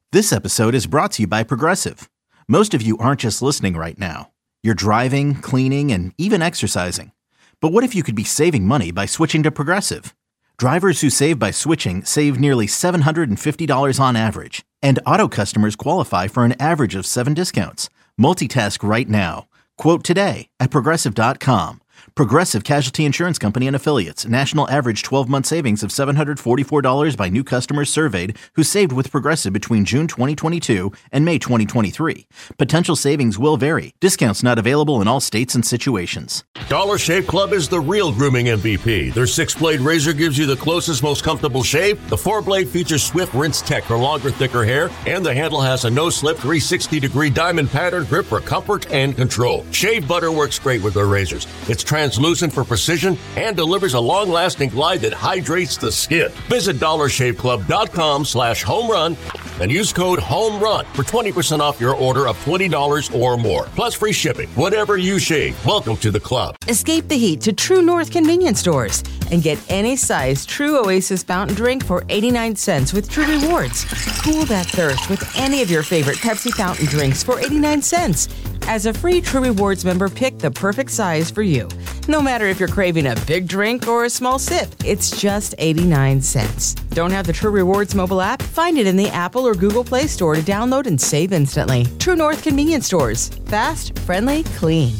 This episode is brought to you by Progressive. Most of you aren't just listening right now. You're driving, cleaning, and even exercising. But what if you could be saving money by switching to Progressive? Drivers who save by switching save nearly $750 on average. And auto customers qualify for an average of 7 discounts. Multitask right now. Quote today at Progressive.com. Progressive Casualty Insurance Company and Affiliates. National average 12-month savings of $744 by new customers surveyed who saved with Progressive between June 2022 and May 2023. Potential savings will vary. Discounts not available in all states and situations. Dollar Shave Club is the real grooming MVP. Their 6-blade razor gives you the closest, most comfortable shave. The 4-blade features swift rinse tech for longer, thicker hair. And the handle has a no-slip 360-degree diamond pattern grip for comfort and control. Shave butter works great with their razors. It's translucent for precision and delivers a long-lasting glide that hydrates the skin. Visit DollarShaveClub.com/homerun and use code HOMERUN for 20% off your order of $20 or more. Plus free shipping. Whatever you shave, welcome to the club. Escape the heat to True North convenience stores and get any size True Oasis fountain drink for 89 cents with True Rewards. Cool that thirst with any of your favorite Pepsi fountain drinks for 89 cents. As a free True Rewards member, pick the perfect size for you. No matter if you're craving a big drink or a small sip, it's just 89 cents. Don't have the True Rewards mobile app? Find it in the Apple or Google Play Store to download and save instantly. True North convenience stores. Fast, friendly, clean.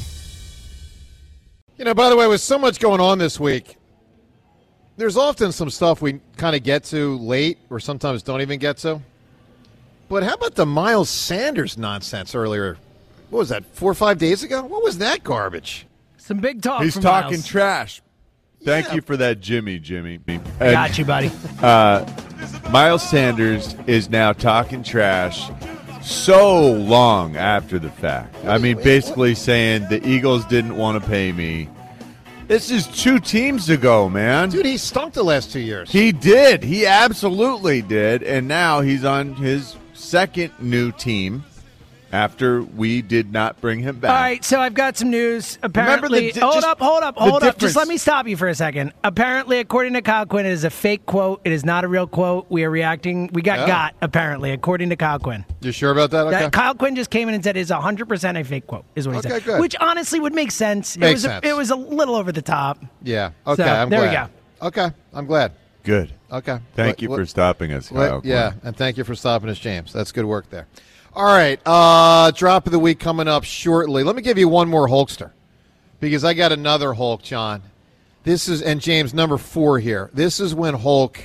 You know, by the way, with so much going on this week, there's often some stuff we kind of get to late or sometimes don't even get to. But how about the Miles Sanders nonsense earlier? What was that, 4 or 5 days ago? What was that garbage? Some big talk. He's from talking Miles. trash. Thank Yeah. you for that, Jimmy. Got you, buddy. Miles Sanders is now talking trash so long after the fact. I mean, basically saying the Eagles didn't want to pay me. This is 2 teams ago, man. Dude, he stunk the last 2 years. He did. He absolutely did. And now he's on his second new team after we did not bring him back. All right, so I've got some news. Apparently, hold up. Just let me stop you for a second. Apparently, according to Kyle Quinn, it is a fake quote. It is not a real quote. We are reacting. We got, apparently, according to Kyle Quinn. You sure about that? Okay. Kyle Quinn just came in and said it's 100% a fake quote, is what he said. Good. Which honestly would make sense. Makes sense. It was a little over the top. Yeah. Okay, So, I'm there glad. we go. Okay, I'm glad. Good. Okay. Thank you for stopping us, Kyle. Yeah, and thank you for stopping us, James. That's good work there. All right, drop of the week coming up shortly. Let me give you one more Hulkster because I got another Hulk, John. This is, and James, number 4 here. This is when Hulk,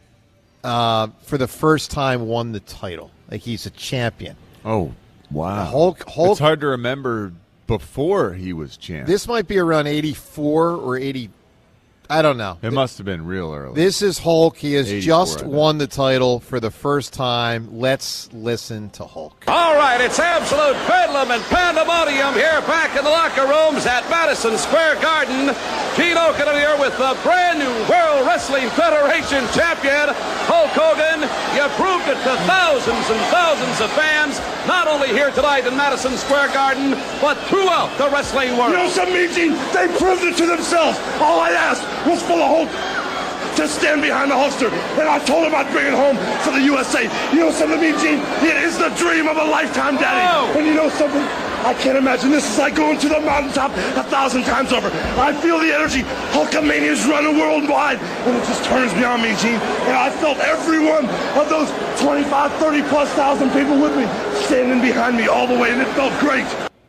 for the first time, won the title. Like he's a champion. Oh, wow. Hulk. It's hard to remember before he was champ. This might be around 84 or 80. I don't know. It must have been real early. This is Hulk. He has 84, just won the title for the first time. Let's listen to Hulk. All right, it's absolute bedlam and pandemonium here back in the locker rooms at Madison Square Garden. Gene Okerlund here with the brand new World Wrestling Federation champion, Hulk Hogan. You proved it to thousands and thousands of fans, not only here tonight in Madison Square Garden, but throughout the wrestling world. You know something, Gene? They proved it to themselves. All I asked was for the Hulk to stand behind the Hulkster, and I told him I'd bring it home for the USA. You know something, Gene? It is the dream of a lifetime, Daddy. Oh. And you know something? I can't imagine. This is like going to the mountaintop 1,000 times over. I feel the energy. Hulkamania is running worldwide, and it just turns me on, Gene. And I felt every one of those 25, 30-plus thousand people with me standing behind me all the way, and it felt great.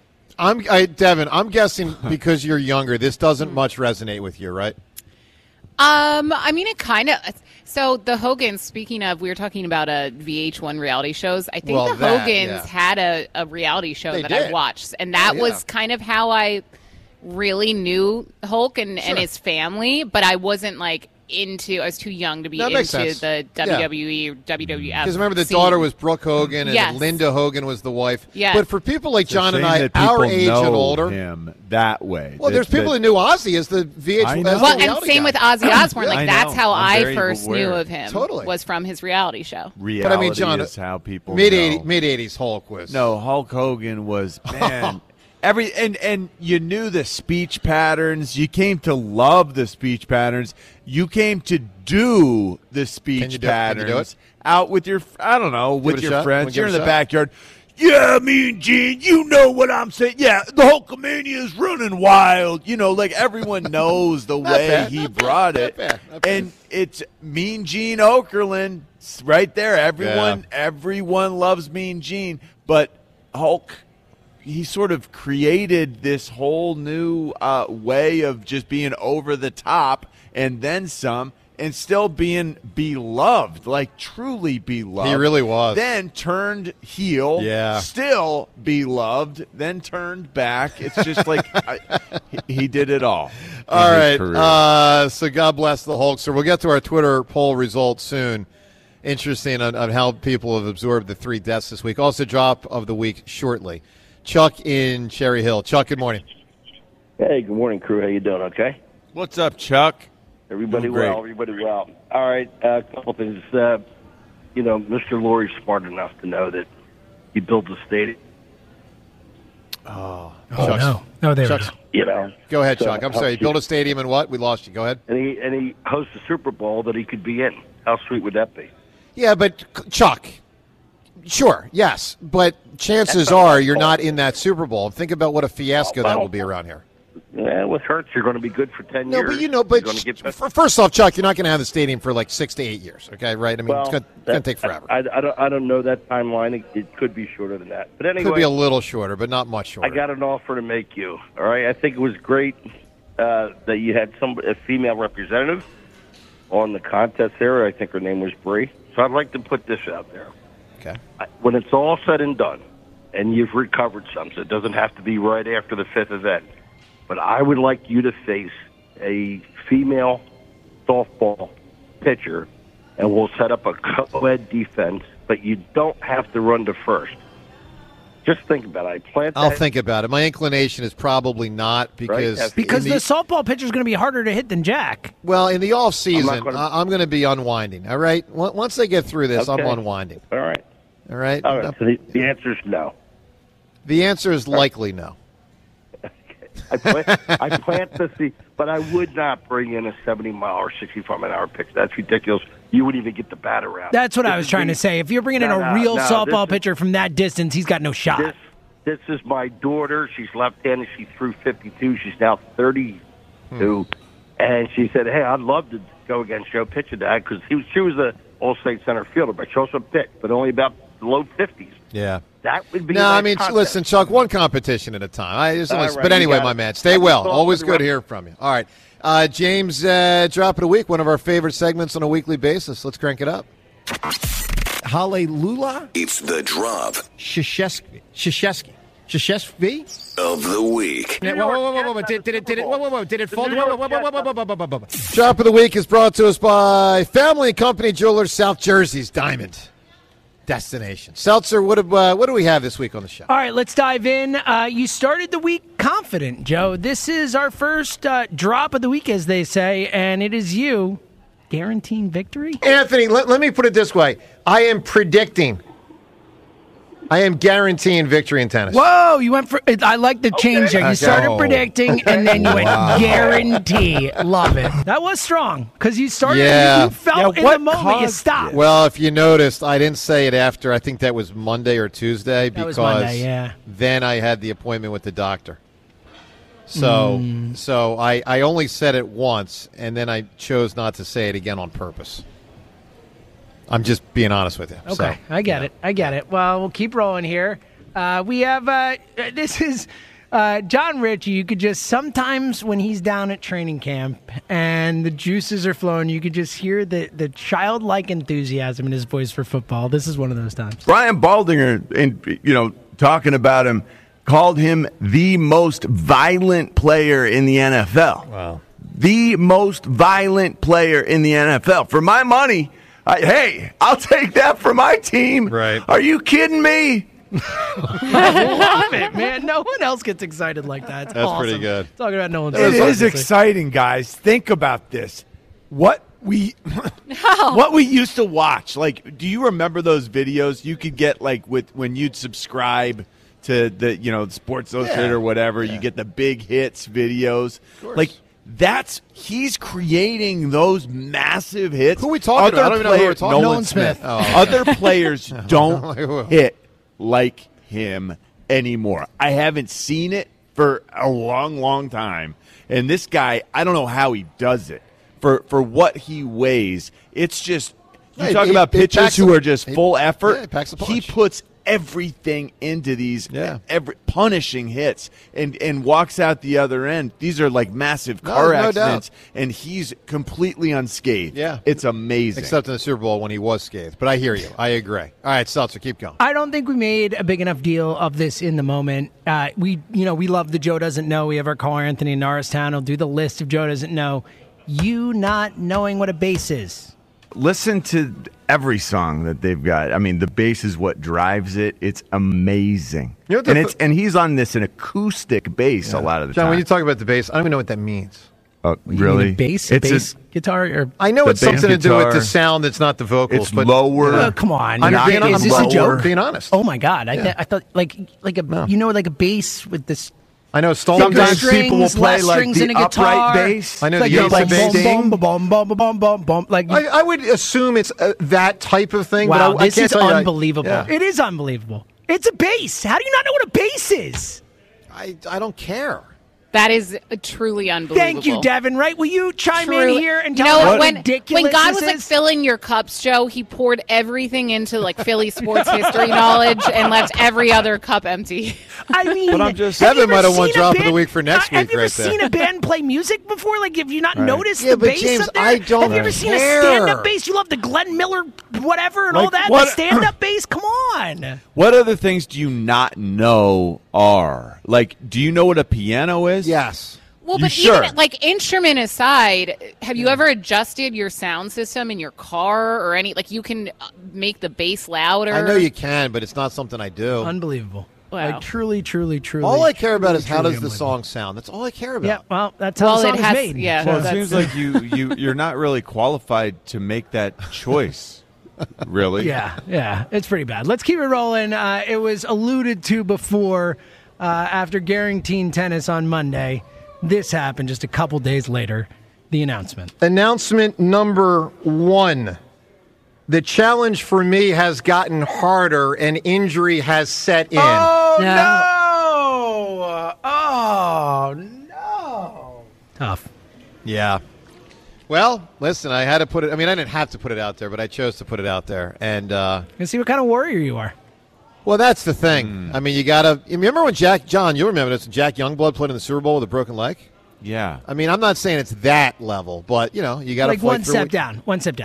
Devin, I'm guessing because you're younger, this doesn't much resonate with you, right? I mean, it kind of. So the Hogans, speaking of, we were talking about VH1 reality shows. I think the Hogans had a reality show that I watched, and that was kind of how I really knew Hulk and his family. But I wasn't like I was too young to be into the WWE or WWF. Because remember, the daughter was Brooke Hogan, and Linda Hogan was the wife. Yeah. But for people like John and I, our age and older, him that way. Well, there's people who knew Ozzy as the VH1. Well, and same with Ozzy Osbourne. Like that's how I first knew of him. Totally, was from his reality show. Reality, but I mean, John, is how people mid '80s Hulk was. No, Hulk Hogan was man. And you knew the speech patterns. You came to love the speech patterns. You came to do the speech patterns out with your, with your friends. You're in the backyard. Yeah, Mean Gene, you know what I'm saying. Yeah, the Hulkamania is running wild. Like everyone knows the way he brought it. Not bad. And it's Mean Gene Okerlund right there. Everyone loves Mean Gene. But Hulk, he sort of created this whole new way of just being over the top and then some. And still being beloved, like truly beloved. He really was. Then turned heel, still beloved, then turned back. It's just like he did it all. All right. So God bless the Hulkster. We'll get to our Twitter poll results soon. Interesting on how people have absorbed the 3 deaths this week. Also, drop of the week shortly. Chuck in Cherry Hill. Chuck, good morning. Hey, good morning, crew. How you doing? Okay. What's up, Chuck? Everybody well. All right, a couple things. Mr. Lurie's smart enough to know that he built a stadium. No, there it is. Go ahead, Chuck. I'm sorry. He built a stadium and what? We lost you. Go ahead. And he hosts a Super Bowl that he could be in. How sweet would that be? Yeah, but Chuck, sure, yes, but chances are you're not in that Super Bowl. Think about what a fiasco that will be around here. Yeah, with Hurts, you're going to be good for 10 years. But first off, Chuck, you're not going to have the stadium for like 6 to 8 years, okay? Right? I mean, it's going to take forever. I don't know that timeline. It could be shorter than that. But anyway, could be a little shorter, but not much shorter. I got an offer to make you. All right, I think it was great that you had a female representative on the contest there. I think her name was Bree. So I'd like to put this out there. Okay. When it's all said and done, and you've recovered some, so it doesn't have to be right after the 5th event. But I would like you to face a female softball pitcher, and we'll set up a co-ed defense, but you don't have to run to first. Just think about it. I'll think about it. My inclination is probably not because... Right? Because the softball pitcher is going to be harder to hit than Jack. Well, in the off-season, I'm going to be unwinding, all right? Once they get through this, I'm unwinding. All right. All right? All right. So the answer is no. The answer is likely no. I plant to see, but I would not bring in a 70-mile or 65-mile-an-hour pitch. That's ridiculous. You wouldn't even get the bat around. That's what I was trying to say. If you're bringing in a real softball pitcher from that distance, he's got no shot. This is my daughter. She's left-handed. She threw 52. She's now 32. And she said, hey, I'd love to go against Joe Pitchadad because she was an all-state center fielder, but she also pitched, but only about the low 50s. Yeah. That would be listen, Chuck, one competition at a time. But anyway, my man, stay well. Always good to hear from you. All right. James, Drop of the Week, one of our favorite segments on a weekly basis. Let's crank it up. Hallelujah. It's the drop. Krzyzewski of the week. Whoa. Did it fall? Whoa. Drop of the Week is brought to us by Family and Company Jewelers, South Jersey's Diamond destination. Seltzer, what do we have this week on the show? All right, let's dive in. You started the week confident, Joe. This is our first drop of the week, as they say, and it is you guaranteeing victory. Anthony, let me put it this way. I am guaranteeing victory in tennis. Whoa, you went for... I like the change there. You started predicting, and then you went guarantee. Love it. That was strong, because you started... Yeah. You felt in the moment, you stopped. Well, if you noticed, I didn't say it after, I think that was Monday or Tuesday, because then I had the appointment with the doctor. So I only said it once, and then I chose not to say it again on purpose. I'm just being honest with you. Okay, I get it. Well, we'll keep rolling here. We have, this is John Ritchie. You could just, sometimes when he's down at training camp and the juices are flowing, you could just hear the childlike enthusiasm in his voice for football. This is one of those times. Brian Baldinger, talking about him, called him the most violent player in the NFL. Wow. The most violent player in the NFL. For my money... Hey, I'll take that for my team. Right. Are you kidding me? I love it, man. No one else gets excited like that. That's awesome. Pretty good. Talking about no one's. It is exciting, guys. Think about this. What we used to watch. Like, do you remember those videos you could get when you'd subscribe to the Sports Illustrated or whatever. You get the big hits videos. Like he's creating those massive hits. Who are we talking about? I don't even know who we're talking about. Nolan Smith. Other players don't hit like him anymore. I haven't seen it for a long, long time. And this guy, I don't know how he does it. For what he weighs, it's just you talk about pitchers who are just full effort. He puts everything into these punishing hits and walks out the other end. These are like massive car accidents, and he's completely unscathed. Yeah. It's amazing. Except in the Super Bowl when he was scathed. But I hear you. I agree. All right, Seltzer, keep going. I don't think we made a big enough deal of this in the moment. We love the Joe Doesn't Know. We have our caller Anthony in Norristown. He'll do the list of Joe Doesn't Know. You not knowing what a bass is. Listen to every song that they've got. I mean, the bass is what drives it. It's amazing. And he's on this an acoustic bass a lot of the time. John, when you talk about the bass, I don't even know what that means. Really? Bass? Bass guitar? Or I know it's something to do with the sound that's not the vocals. It's but lower. Come on. Is this a joke? Being honest. Oh, my God. I thought like a bass with this. I know sometimes people will play like the upright bass. I know the bass. I would assume it's that type of thing. Wow, but this is unbelievable. It is unbelievable. It's a bass. How do you not know what a bass is? I don't care. That is truly unbelievable. Thank you, Devin. Right? Will you chime in here and tell us how ridiculous when God this was like is? filling your cups, Joe, he poured everything into like Philly sports history knowledge and left every other cup empty. I mean, but I'm just Devin might have won drop of the week for next week. Have you ever seen a band play music before? Like, have you not noticed the but bass James, up there? I don't Have you ever seen a stand-up bass? You love the Glenn Miller whatever and all that. The stand-up bass. Come on. What other things do you not know are? Like, do you know what a piano is? Yes. Well, but even like instrument aside, have you ever adjusted your sound system in your car or any? Like, you can make the bass louder. I know you can, but it's not something I do. Unbelievable. Wow. Like, truly. All I care about is how does the song sound. That's all I care about. Yeah, well, that's how the song is made. Yeah, well, it seems like you're not really qualified to make that choice. Really? Yeah. It's pretty bad. Let's keep it rolling. It was alluded to before after Garrington tennis on Monday. This happened just a couple days later, the announcement. Announcement number 1. The challenge for me has gotten harder and injury has set in. Oh, no! Oh, no! Tough. Yeah. Well, listen, I had to put it. I mean, I didn't have to put it out there, but I chose to put it out there. And let's see what kind of warrior you are. Well, that's the thing. I mean, you got to – remember when John, you'll remember this, Jack Youngblood played in the Super Bowl with a broken leg? Yeah. I mean, I'm not saying it's that level, but, you know, you got to like one step down.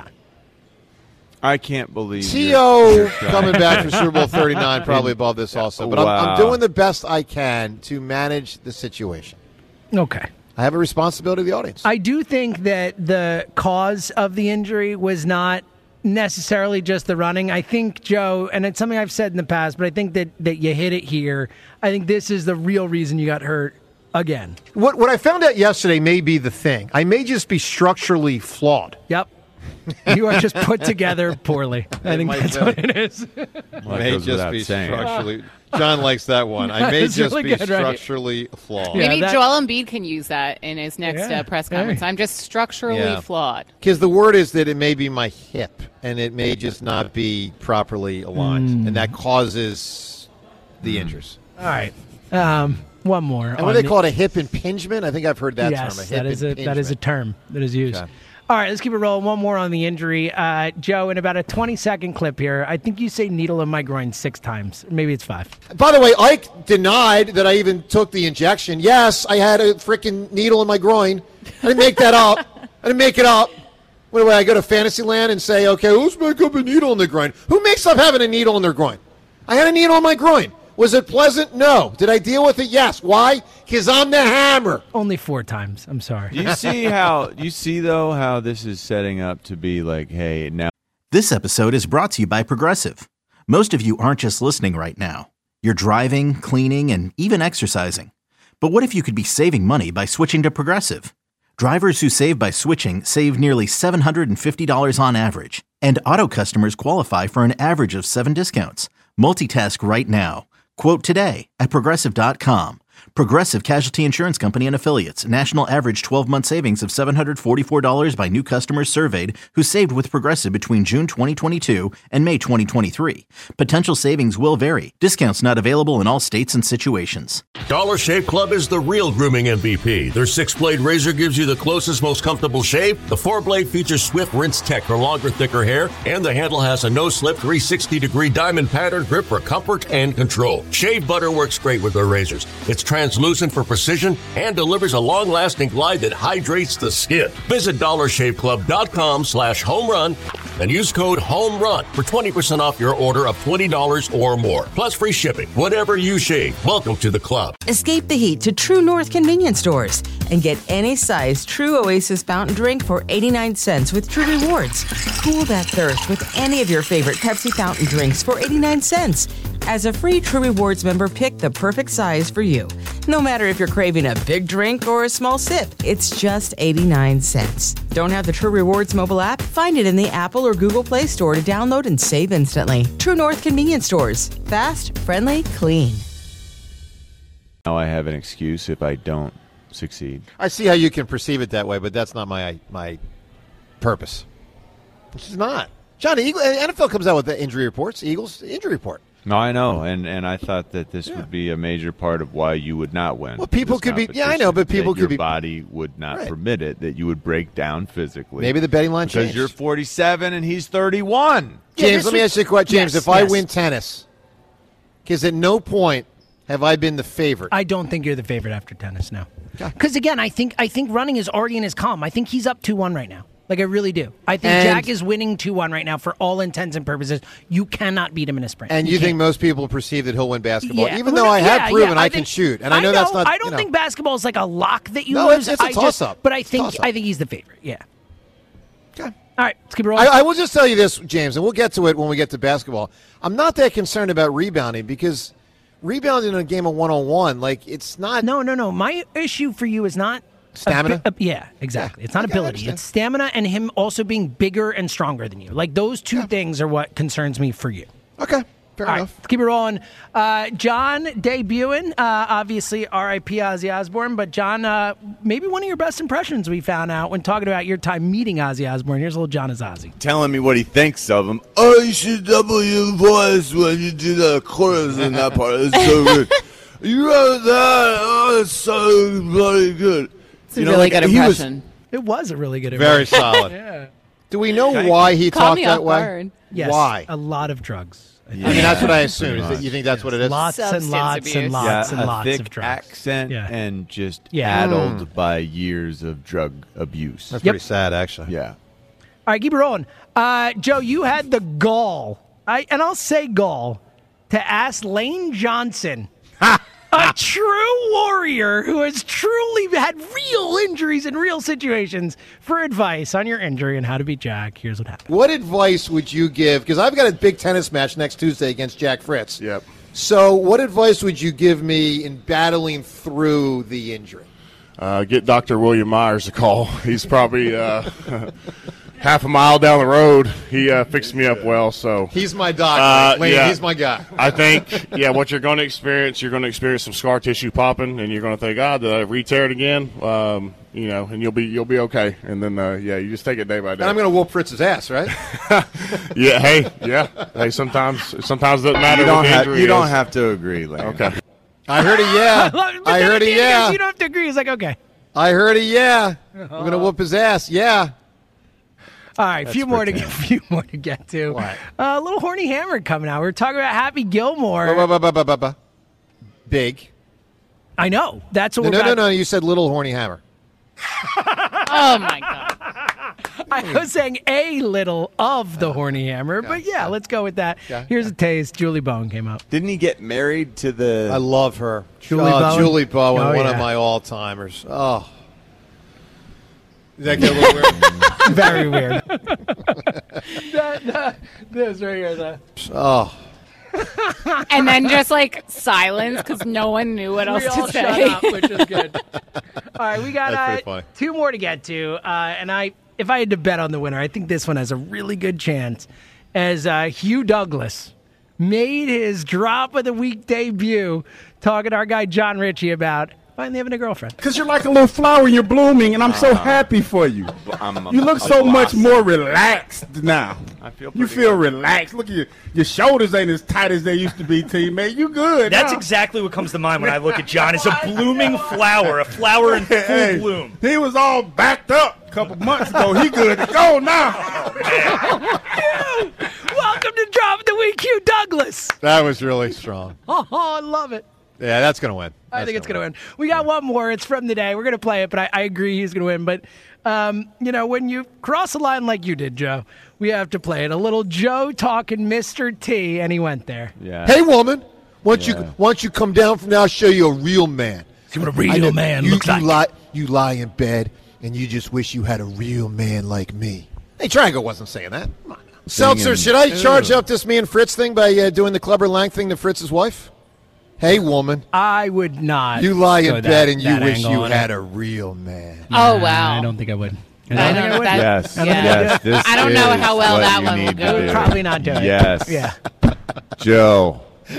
I can't believe T.O. coming back for Super Bowl 39, probably above this also. But I'm doing the best I can to manage the situation. Okay. I have a responsibility to the audience. I do think that the cause of the injury was not necessarily just the running. I think, Joe, and it's something I've said in the past, but I think that you hit it here. I think this is the real reason you got hurt again. What I found out yesterday may be the thing. I may just be structurally flawed. Yep. You are just put together poorly. I think that's what it is. May just be structurally. John likes that one. I may just be structurally flawed. Maybe Joel Embiid can use that in his next press conference. I'm just structurally flawed. Because the word is that it may be my hip, and it may just not be properly aligned, and that causes the injuries. All right. One more. And what do they call it, a hip impingement? I think I've heard that term. Yes, that is a term that is used. Okay. All right, let's keep it rolling. One more on the injury. Joe, in about a 20-second clip here, I think you say needle in my groin 6 times. Maybe it's 5. By the way, Ike denied that I even took the injection. Yes, I had a freaking needle in my groin. I didn't make that up. I didn't make it up. What do I go to Fantasyland and say, okay, who's make up a needle in their groin? Who makes up having a needle in their groin? I had a needle in my groin. Was it pleasant? No. Did I deal with it? Yes. Why? Because I'm the hammer. Only 4 times. I'm sorry. Do you see how this is setting up to be like, hey, now. This episode is brought to you by Progressive. Most of you aren't just listening right now. You're driving, cleaning, and even exercising. But what if you could be saving money by switching to Progressive? Drivers who save by switching save nearly $750 on average. And auto customers qualify for an average of 7 discounts. Multitask right now. Quote today at Progressive.com. Progressive Casualty Insurance Company and Affiliates. National average 12-month savings of $744 by new customers surveyed who saved with Progressive between June 2022 and May 2023. Potential savings will vary. Discounts not available in all states and situations. Dollar Shave Club is the real grooming MVP. Their 6-blade razor gives you the closest, most comfortable shave. The 4-blade features Swift Rinse Tech for longer, thicker hair. And the handle has a no-slip 360-degree diamond pattern grip for comfort and control. Shave butter works great with their razors. It's translucent for precision and delivers a long-lasting glide that hydrates the skin. Visit DollarShaveClub.com/homerun and use code HOMERUN for 20% off your order of $20 or more. Plus free shipping. Whatever you shave, welcome to the club. Escape the heat to True North convenience stores and get any size True Oasis fountain drink for 89 cents with True Rewards. Cool that thirst with any of your favorite Pepsi fountain drinks for 89 cents. As a free True Rewards member, pick the perfect size for you. No matter if you're craving a big drink or a small sip, it's just 89 cents. Don't have the True Rewards mobile app? Find it in the Apple or Google Play Store to download and save instantly. True North convenience stores. Fast, friendly, clean. Now I have an excuse if I don't succeed. I see how you can perceive it that way, but that's not my purpose. It's not. John, NFL comes out with the injury reports. Eagles injury report. No, I know, and I thought that this would be a major part of why you would not win. Well, people could be, I know, but people could be. Your body would not permit it, that you would break down physically. Maybe the betting line changed. Because you're 47 and he's 31. James, let me ask you a question. James, if I win tennis, because at no point have I been the favorite. I don't think you're the favorite after tennis, no. Because, again, I think running is already in his calm. I think he's up 2-1 right now. Like, I really do. I think Jack is winning 2-1 right now for all intents and purposes. You cannot beat him in a sprint. And you think most people perceive that he'll win basketball, even though I have proven I can shoot. And I know that's not. I don't think basketball is like a lock that you lose. No, it's a toss-up. But I think he's the favorite, yeah. Okay. All right, let's keep it rolling. I will just tell you this, James, and we'll get to it when we get to basketball. I'm not that concerned about rebounding because rebounding in a game of one-on-one, like, it's not. No. My issue for you is not stamina? Yeah, exactly. It's not ability. It's stamina and him also being bigger and stronger than you. Like, those two things are what concerns me for you. Okay, fair enough. Right, let's keep it rolling. John debuting, obviously R.I.P. Ozzy Osbourne, but John, maybe one of your best impressions we found out when talking about your time meeting Ozzy Osbourne. Here's a little John as Ozzy. Telling me what he thinks of him. Oh, you should double your voice when you do the chorus in that part. It's so good. You wrote that. Oh, it's so bloody good. It's a really good impression. It was a really good impression. Very solid. Yeah. Do we know why he talked that way? Guard. Yes. Why? A lot of drugs. Yeah. I mean, that's what I assume. You think that's what it is? Lots and lots and lots and lots of drugs. Accent and just addled by years of drug abuse. That's pretty sad, actually. Yeah. All right, keep it rolling. Joe, you had the gall, and I'll say gall, to ask Lane Johnson, a true warrior who has truly had real injuries in real situations, for advice on your injury and how to beat Jack. Here's what happened. What advice would you give? Because I've got a big tennis match next Tuesday against Jack Fritz. Yep. So what advice would you give me in battling through the injury? Get Dr. William Myers a call. He's probably half a mile down the road. He fixed me up well. So he's my doctor. Lane, he's my guy. I think, what you're going to experience some scar tissue popping, and you're going to think, did I re-tear it again? And you'll be okay. And then, you just take it day by day. And I'm going to whoop Fritz's ass, right? Hey, sometimes it doesn't matter. You don't have to agree, Lane. Okay. I heard a yeah. I heard a yeah. You don't have to agree. He's like, okay. I heard a yeah. I'm going to whoop his ass. Yeah. All right, a few more to get to. What? A little Horny Hammer coming out. We're talking about Happy Gilmore. Big. I know. That's what we're about. No. You said Little Horny Hammer. Oh, my God. I was saying a little of the Horny Hammer, but let's go with that. Here's a taste. Julie Bowen came up. Didn't he get married to the... I love her. Julie Bowen? Julie Bowen, one of my all-timers. Oh. Does that get a little weird? Very weird. This right here. Oh. And then just like silence because no one knew what else to say. Shut up, which is good. All right, we got two more to get to. And if I had to bet on the winner, I think this one has a really good chance. As Hugh Douglas made his drop of the week debut, talking to our guy John Ritchie about finally having a girlfriend. Because you're like a little flower and you're blooming, and I'm so happy for you. You look so much more relaxed now. You feel relaxed. Look at your shoulders ain't as tight as they used to be, teammate. You good. That's exactly what comes to mind when I look at John. It's a blooming flower, a flower in full bloom. He was all backed up a couple months ago. He good to go now. Oh, welcome to Drop of the Week, Hugh Douglas. That was really strong. Oh, I love it. Yeah, that's going to win. I think it's going to win. We got one more. It's from the day. We're going to play it, but I agree he's going to win. But, when you cross the line like you did, Joe, we have to play it. A little Joe talking Mr. T, and he went there. Yeah. Hey, woman, once you come down from now, I'll show you a real man. See what a real man looks like. You lie in bed, and you just wish you had a real man like me. Hey, Triangle wasn't saying that. Come on now. Seltzer, should I charge up this me and Fritz thing by doing the Clubber Lang thing to Fritz's wife? Hey, woman. I would not. You lie in bed and you wish you had a real man. Oh, wow. I don't think I would. Yes. I don't know how well that one will go. Would probably not do it. Yes. Yeah. Joe.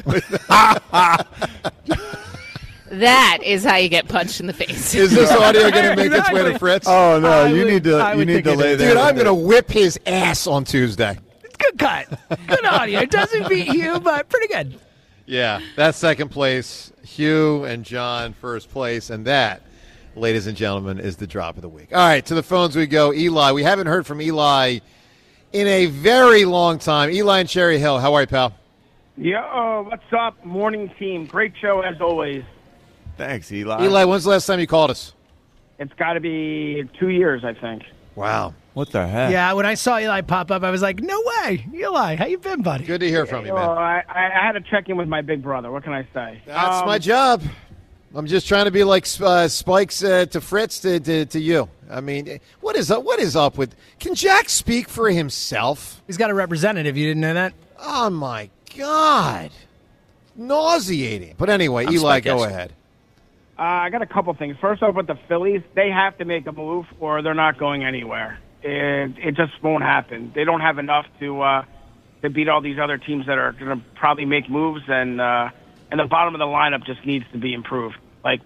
That is how you get punched in the face. Is this audio going to make its way to Fritz? Oh, no. You need to lay there. Dude, I'm going to whip his ass on Tuesday. It's good cut. Good audio. It doesn't beat you, but pretty good. Yeah, that's second place. Hugh and John first place. And that, ladies and gentlemen, is the drop of the week. All right, to the phones we go. Eli. We haven't heard from Eli in a very long time. Eli in Cherry Hill. How are you, pal? Yeah, what's up? Morning team. Great show as always. Thanks, Eli. Eli, when's the last time you called us? It's got to be 2 years, I think. Wow. What the heck? Yeah, when I saw Eli pop up, I was like, no way. Eli, how you been, buddy? Good to hear from you, man. Well, I had to check in with my big brother. What can I say? That's my job. I'm just trying to be like Spikes to Fritz to you. I mean, what is up with... Can Jack speak for himself? He's got a representative. You didn't know that? Oh, my God. Nauseating. But anyway, Eli, go ahead. I got a couple things. First off, with the Phillies, they have to make a move or they're not going anywhere. It just won't happen. They don't have enough to beat all these other teams that are going to probably make moves, and the bottom of the lineup just needs to be improved. Like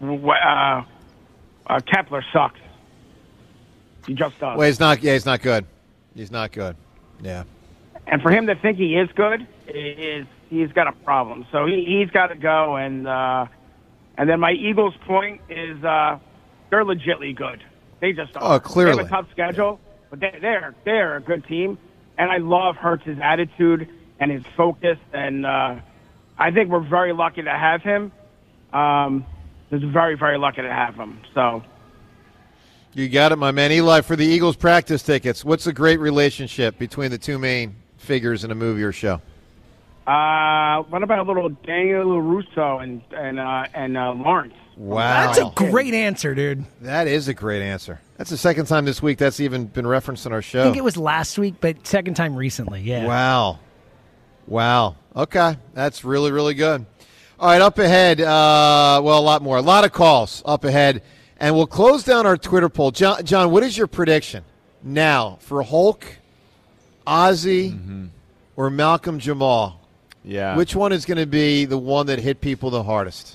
Kepler sucks. He just does. Well, he's not. Yeah, he's not good. He's not good. Yeah. And for him to think he is good, he's got a problem. So he's got to go. And then my Eagles point is they're legitly good. They just are. Oh, clearly. They have a tough schedule, but they're a good team. And I love Hurts' attitude and his focus. And I think we're very lucky to have him. Just very, very lucky to have him. So. You got it, my man. Eli, for the Eagles practice tickets, what's the great relationship between the two main figures in a movie or show? What about a little Daniel LaRusso and Lawrence? Wow. That's a great answer, dude. That is a great answer. That's the second time this week that's even been referenced in our show. I think it was last week, but second time recently, yeah. Wow. Okay. That's really, really good. All right, up ahead, a lot more. A lot of calls up ahead. And we'll close down our Twitter poll. John, what is your prediction now for Hulk, Ozzy, or Malcolm Jamal? Yeah. Which one is going to be the one that hit people the hardest?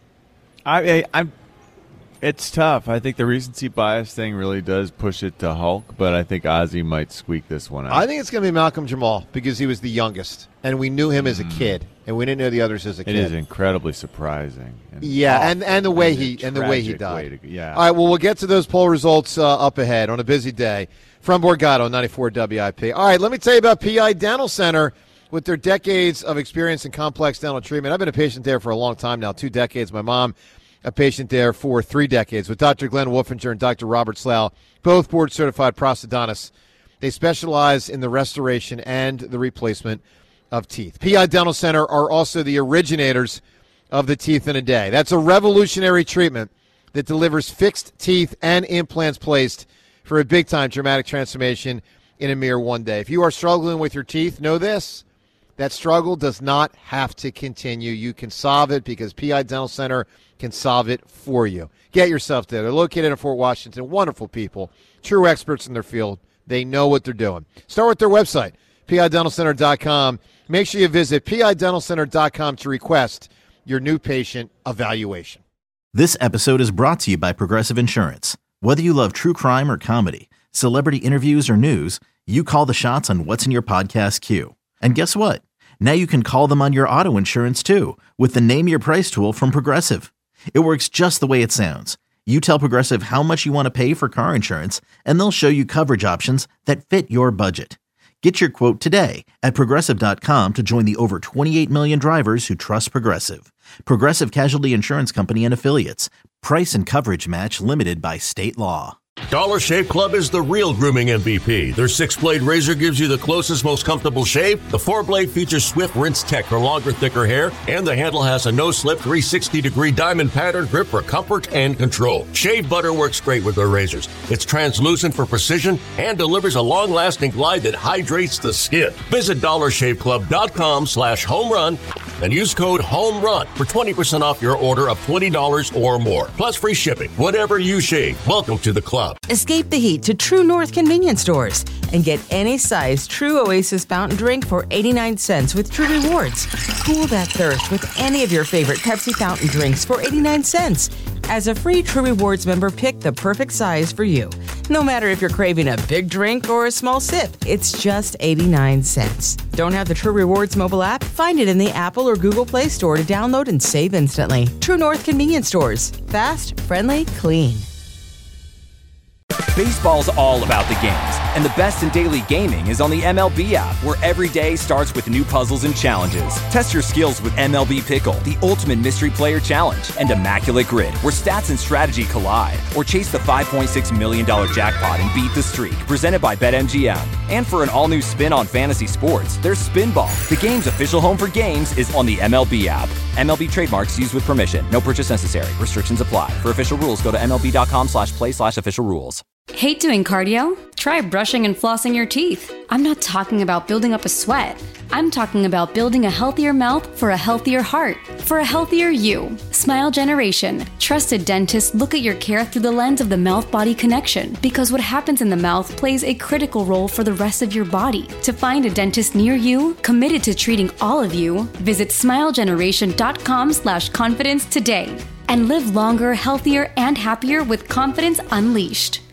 It's tough. I think the recency bias thing really does push it to Hulk, but I think Ozzy might squeak this one out. I think it's going to be Malcolm Jamal because he was the youngest, and we knew him as a kid, and we didn't know the others as a kid. It is incredibly surprising. And the way he died. Yeah. All right. Well, we'll get to those poll results up ahead on a busy day from Borgata 94 WIP. All right. Let me tell you about PI Dental Center with their decades of experience in complex dental treatment. I've been a patient there for a long time now, 2 decades. My mom, a patient there for 3 decades with Dr. Glenn Wolfinger and Dr. Robert Slough, both board-certified prosthodontists. They specialize in the restoration and the replacement of teeth. PI Dental Center are also the originators of the Teeth in a Day. That's a revolutionary treatment that delivers fixed teeth and implants placed for a big-time dramatic transformation in a mere 1 day. If you are struggling with your teeth, know this. That struggle does not have to continue. You can solve it because PI Dental Center can solve it for you. Get yourself there. They're located in Fort Washington. Wonderful people, true experts in their field. They know what they're doing. Start with their website, PIDentalCenter.com. Make sure you visit PIDentalCenter.com to request your new patient evaluation. This episode is brought to you by Progressive Insurance. Whether you love true crime or comedy, celebrity interviews or news, you call the shots on what's in your podcast queue. And guess what? Now you can call them on your auto insurance too with the Name Your Price tool from Progressive. It works just the way it sounds. You tell Progressive how much you want to pay for car insurance, and they'll show you coverage options that fit your budget. Get your quote today at Progressive.com to join the over 28 million drivers who trust Progressive. Progressive Casualty Insurance Company and Affiliates. Price and coverage match limited by state law. Dollar Shave Club is the real grooming MVP. Their 6-blade razor gives you the closest, most comfortable shave. The 4-blade features swift rinse tech for longer, thicker hair, and the handle has a no-slip 360-degree diamond pattern grip for comfort and control. Shave butter works great with their razors. It's translucent for precision and delivers a long-lasting glide that hydrates the skin. Visit DollarShaveClub.com/homerun and use code HOMERUN for 20% off your order of $20 or more. Plus free shipping. Whatever you shave, welcome to the club. Escape the heat to True North convenience stores and get any size True Oasis fountain drink for 89 cents with True Rewards. Cool that thirst with any of your favorite Pepsi fountain drinks for 89 cents. As a free True Rewards member, pick the perfect size for you. No matter if you're craving a big drink or a small sip, it's just 89 cents. Don't have the True Rewards mobile app? Find it in the Apple or Google Play Store to download and save instantly. True North convenience stores. Fast, friendly, clean. Baseball's all about the games, and the best in daily gaming is on the MLB app, where every day starts with new puzzles and challenges. Test your skills with MLB Pickle, the ultimate mystery player challenge, and Immaculate Grid, where stats and strategy collide. Or chase the $5.6 million jackpot and beat the streak, presented by BetMGM. And for an all-new spin on fantasy sports, there's Spinball. The game's official home for games is on the MLB app. MLB trademarks used with permission. No purchase necessary. Restrictions apply. For official rules, go to MLB.com/play/official rules. Hate doing cardio? Try brushing and flossing your teeth. I'm not talking about building up a sweat. I'm talking about building a healthier mouth for a healthier heart, for a healthier you. Smile Generation. Trusted dentists look at your care through the lens of the mouth-body connection, because what happens in the mouth plays a critical role for the rest of your body. To find a dentist near you, committed to treating all of you, visit smilegeneration.com/confidence today and live longer, healthier, and happier with confidence unleashed.